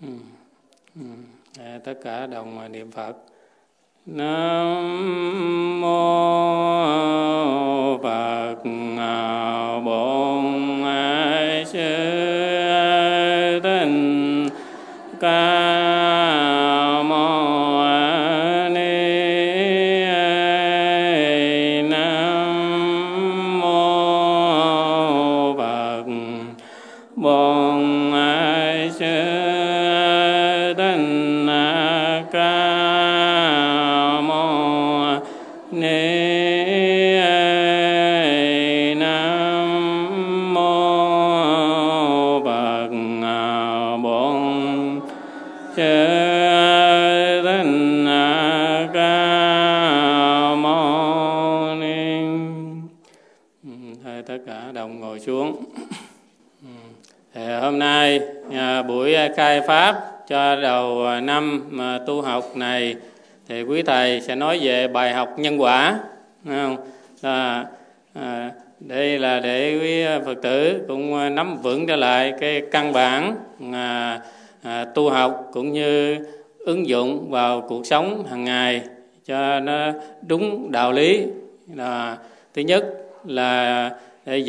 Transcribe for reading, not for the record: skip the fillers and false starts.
Ừ. Ừ. Tất cả đồng niệm Phật. Nam mô Phật Bổn Sư Thích Ca Mâu Ni. Nam mô Phật Bổn Sư Thích Ca Mâu Ni. Nam mô Phật Bổn Sư Thích Ca Mâu Ni. Thôi tất cả đồng ngồi xuống. Hôm nay buổi khai pháp cho đầu năm mà tu học này thì quý thầy sẽ nói về bài học nhân quả, không? Đây là để quý Phật tử cũng nắm vững trở lại cái căn bản tu học cũng như ứng dụng vào cuộc sống hàng ngày cho nó đúng đạo lý. Thứ nhất là